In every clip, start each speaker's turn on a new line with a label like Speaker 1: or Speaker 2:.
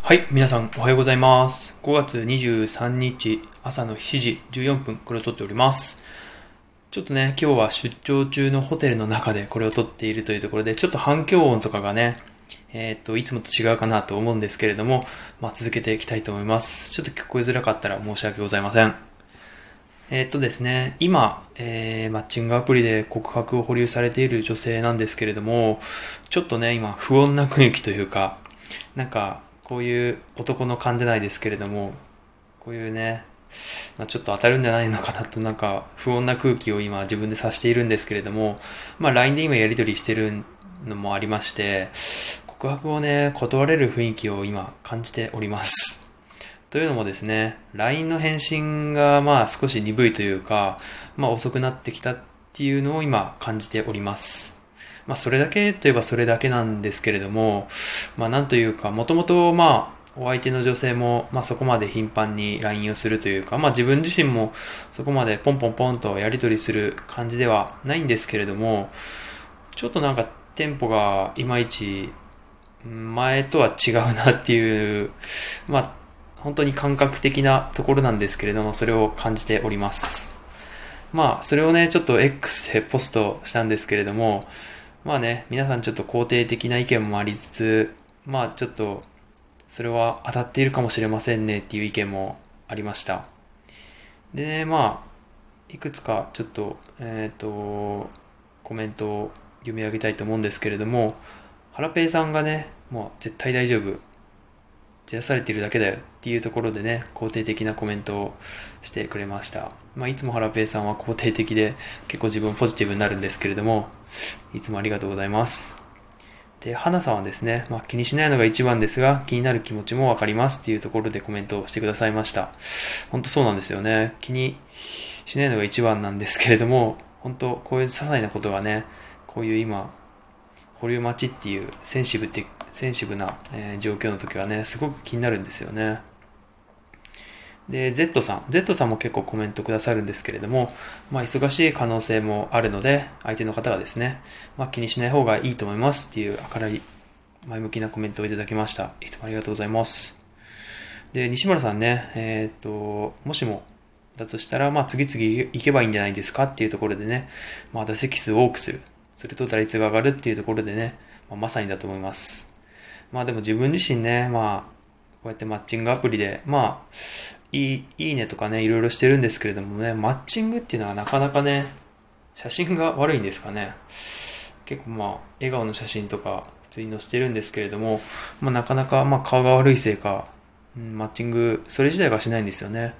Speaker 1: はい、皆さんおはようございます。5月23日朝の7時14分、これを撮っております。ちょっとね、今日は出張中のホテルの中でこれを撮っているというところで、ちょっと反響音とかがね、いつもと違うかなと思うんですけれども、続けていきたいと思います。ちょっと聞こえづらかったら申し訳ございません。ですね、今、マッチングアプリで告白を保留されている女性なんですけれども、ちょっとね、今、不穏な雰囲気というか、こういう男の勘じゃないですけれども、こういうね、ちょっと当たるんじゃないのかなと、不穏な空気を今自分で察しているんですけれども、LINE で今やり取りしてるのもありまして、告白をね、断れる雰囲気を今感じております。というのもですね、LINE の返信が少し鈍いというか、遅くなってきたっていうのを今感じております。それだけといえばそれだけなんですけれども、なんというか、もともとお相手の女性も、そこまで頻繁に LINE をするというか、自分自身もそこまでポンポンポンとやり取りする感じではないんですけれども、ちょっとテンポがいまいち前とは違うなっていう、本当に感覚的なところなんですけれども、それを感じております。それをね、ちょっと X でポストしたんですけれども、皆さんちょっと肯定的な意見もありつつ、ちょっと、それは当たっているかもしれませんねっていう意見もありました。でね、いくつかちょっと、コメントを読み上げたいと思うんですけれども、ハラペイさんがね、もう絶対大丈夫。じらされているだけだよっていうところでね、肯定的なコメントをしてくれました。いつもハラペイさんは肯定的で結構自分ポジティブになるんですけれども、いつもありがとうございます。で、花さんはですね、気にしないのが一番ですが、気になる気持ちもわかりますっていうところでコメントをしてくださいました。本当そうなんですよね。気にしないのが一番なんですけれども、本当こういう些細なことがね、こういう今、保留待ちっていうセンシブな、状況の時はね、すごく気になるんですよね。で、Z さんも結構コメントくださるんですけれども、忙しい可能性もあるので、相手の方がですね、気にしない方がいいと思いますっていう明るい、前向きなコメントをいただきました。いつもありがとうございます。で、西村さんね、もしもだとしたら、次々行けばいいんじゃないですかっていうところでね、打席数を多くする。それと打率が上がるっていうところでね、まさにだと思います。でも自分自身ね、こうやってマッチングアプリで、いいねとかね、いろいろしてるんですけれどもね、マッチングっていうのはなかなかね、写真が悪いんですかね。結構笑顔の写真とか普通に載せてるんですけれども、なかなか顔が悪いせいか、マッチング、それ自体がしないんですよね。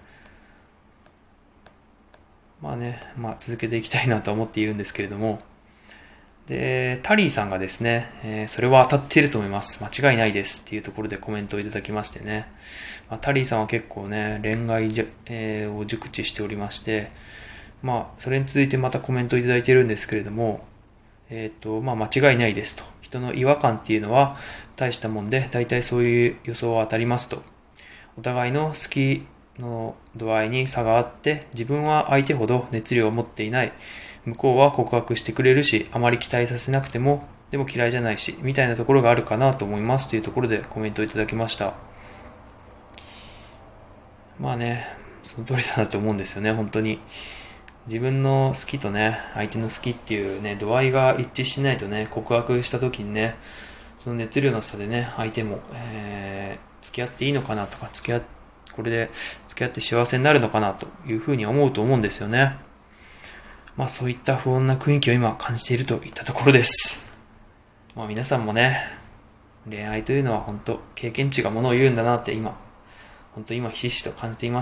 Speaker 1: 続けていきたいなと思っているんですけれども、で、タリーさんがですね、それは当たっていると思います。間違いないですっていうところでコメントをいただきましてね。タリーさんは結構ね、恋愛を熟知しておりまして、それに続いてまたコメントをいただいているんですけれども、間違いないですと。人の違和感っていうのは大したもんで、大体そういう予想は当たりますと。お互いの好きの度合いに差があって、自分は相手ほど熱量を持っていない。向こうは告白してくれるし、あまり期待させなくても、でも嫌いじゃないし、みたいなところがあるかなと思いますというところでコメントをいただきました。その通りだなと思うんですよね、本当に。自分の好きとね、相手の好きっていうね、度合いが一致しないとね、告白した時にね、その熱量の差でね、相手も、付き合っていいのかなとか、これで付き合って幸せになるのかなというふうに思うと思うんですよね。そういった不穏な雰囲気を今感じているといったところです。皆さんもね、恋愛というのは本当経験値がものを言うんだなって本当今ひしひしと感じています。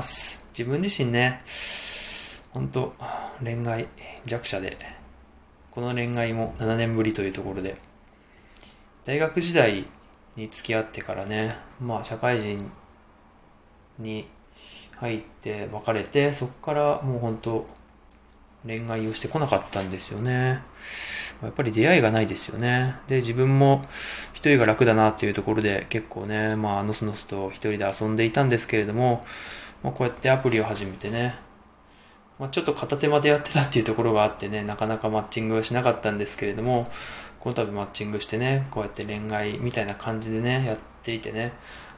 Speaker 1: 自分自身ね、本当恋愛弱者で、この恋愛も7年ぶりというところで、大学時代に付き合ってからね、社会人に入って別れて、そこからもう本当恋愛をしてこなかったんですよね。やっぱり出会いがないですよね。で、自分も一人が楽だなっていうところで結構ね、のすのすと一人で遊んでいたんですけれども、こうやってアプリを始めてね、ちょっと片手間でやってたっていうところがあってね、なかなかマッチングはしなかったんですけれども、この度マッチングしてね、こうやって恋愛みたいな感じでね、やっていてね、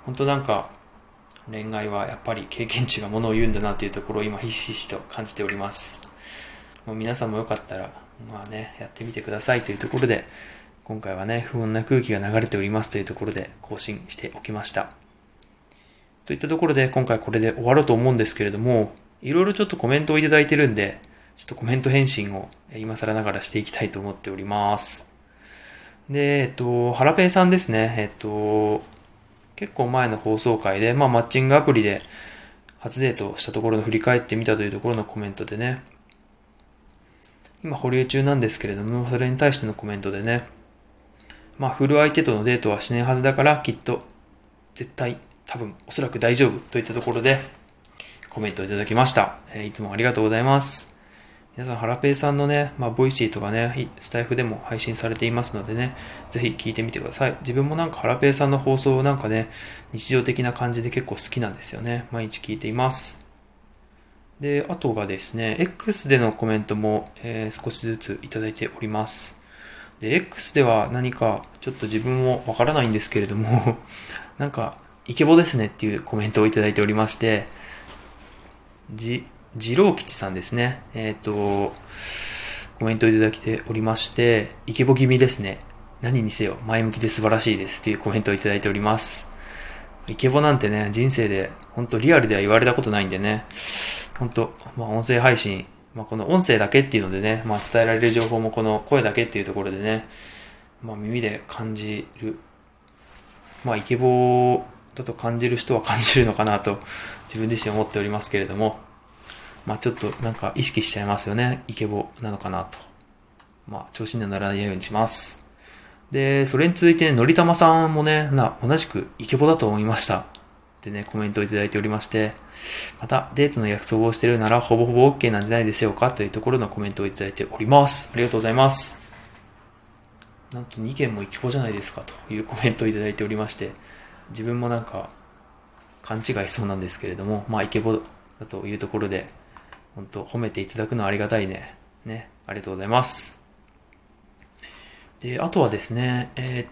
Speaker 1: 本当なんか、恋愛はやっぱり経験値がものを言うんだなというところを今ひしひしと感じております。もう皆さんもよかったら、やってみてくださいというところで、今回はね、不穏な空気が流れておりますというところで更新しておきました。といったところで今回これで終わろうと思うんですけれども、いろいろちょっとコメントをいただいてるんで、ちょっとコメント返信を今更ながらしていきたいと思っております。で、ハラペイさんですね。結構前の放送回で、マッチングアプリで初デートしたところの振り返ってみたというところのコメントでね、今保留中なんですけれども、それに対してのコメントでね、振る相手とのデートはしないはずだから、きっと、絶対、多分、おそらく大丈夫といったところで、コメントをいただきました。いつもありがとうございます。皆さん、ハラペイさんのね、ボイシーとかね、スタイフでも配信されていますのでね、ぜひ聞いてみてください。自分もなんかハラペイさんの放送なんかね、日常的な感じで結構好きなんですよね。毎日聞いています。で、あとがですね、X でのコメントも、少しずついただいております。で、X では何かちょっと自分もわからないんですけれども、なんか、イケボですねっていうコメントをいただいておりまして、次郎吉さんですね。コメントをいただいておりまして、イケボ気味ですね。何にせよ前向きで素晴らしいですっていうコメントをいただいております。イケボなんてね、人生で本当リアルでは言われたことないんでね、本当音声配信、この音声だけっていうのでね、伝えられる情報もこの声だけっていうところでね、耳で感じる、イケボだと感じる人は感じるのかなと自分自身思っておりますけれども、ちょっとなんか意識しちゃいますよね。イケボなのかなと。調子にはならないようにします。で、それに続いて、のりたまさんもね、同じくイケボだと思いました。ってね、コメントをいただいておりまして、また、デートの約束をしているなら、ほぼほぼ OK なんじゃないでしょうかというところのコメントをいただいております。ありがとうございます。なんと2件もイケボじゃないですかというコメントをいただいておりまして、自分もなんか、勘違いしそうなんですけれども、イケボだというところで、本当褒めていただくのはありがたいね。ね、ありがとうございます。で、あとはですね、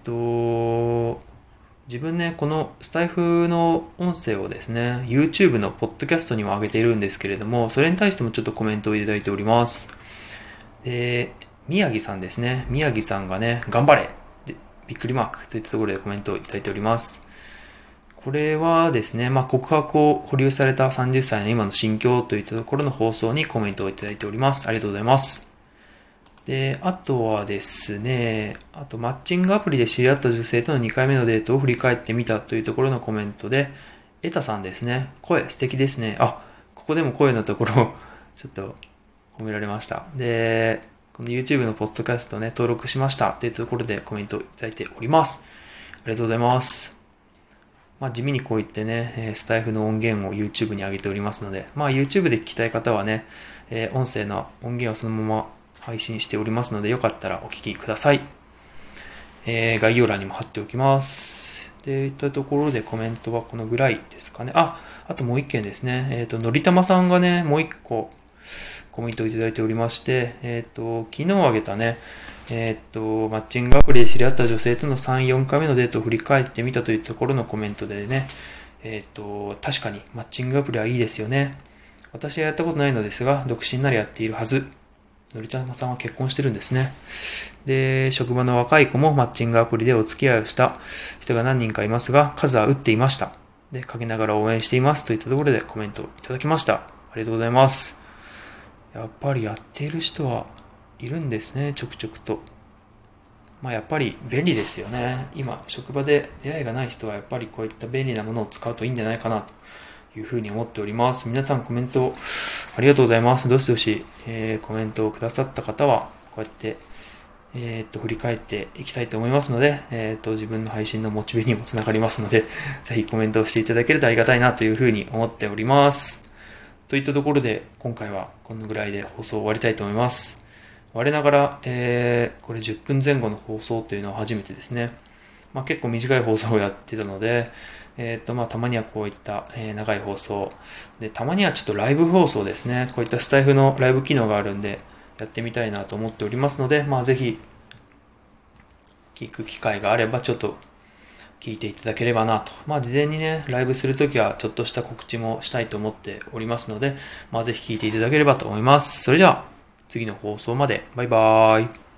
Speaker 1: 自分ね、このスタイフの音声をですね、YouTube のポッドキャストにも上げているんですけれども、それに対してもちょっとコメントをいただいております。で、宮城さんですね。宮城さんがね、頑張れでびっくりマークといったところでコメントをいただいております。これはですね、告白を保留された30歳の今の心境といったところの放送にコメントをいただいております。ありがとうございます。で、あとはですね、マッチングアプリで知り合った女性との2回目のデートを振り返ってみたというところのコメントで、エタさんですね、声素敵ですね。ここでも声のところをちょっと褒められました。で、この YouTube のポッドキャストね、登録しましたというところでコメントをいただいております。ありがとうございます。地味にこういってね、スタイフの音源を YouTube に上げておりますので、YouTube で聞きたい方はね、音声の音源をそのまま配信しておりますので、よかったらお聞きください。概要欄にも貼っておきます。で、いったところでコメントはこのぐらいですかね。あともう一件ですね。のりたまさんがね、もう一個コメントをいただいておりまして、昨日あげたね、マッチングアプリで知り合った女性との3、4回目のデートを振り返ってみたというところのコメントでね、確かにマッチングアプリはいいですよね。私はやったことないのですが、独身ならやっているはず。のりたまさんは結婚してるんですね。で、職場の若い子もマッチングアプリでお付き合いをした人が何人かいますが、数は打っていました。で、かけながら応援していますといったところでコメントをいただきました。ありがとうございます。やっぱりやっている人はいるんですね、ちょくちょくと。やっぱり便利ですよね。今、職場で出会いがない人はやっぱりこういった便利なものを使うといいんじゃないかなというふうに思っております。皆さんコメントありがとうございます。どしどし、コメントをくださった方は、こうやって、振り返っていきたいと思いますので、自分の配信のモチベにもつながりますので、ぜひコメントをしていただけるとありがたいなというふうに思っております。といったところで、今回はこのぐらいで放送を終わりたいと思います。我ながら、これ10分前後の放送というのは初めてですね。結構短い放送をやってたので、たまにはこういった、長い放送で、たまにはちょっとライブ放送ですね。こういったスタイフのライブ機能があるんで、やってみたいなと思っておりますので、ぜひ、聞く機会があれば、ちょっと聞いていただければなと。事前にね、ライブするときはちょっとした告知もしたいと思っておりますので、ぜひ聞いていただければと思います。それじゃあ、次の放送まで。バイバーイ。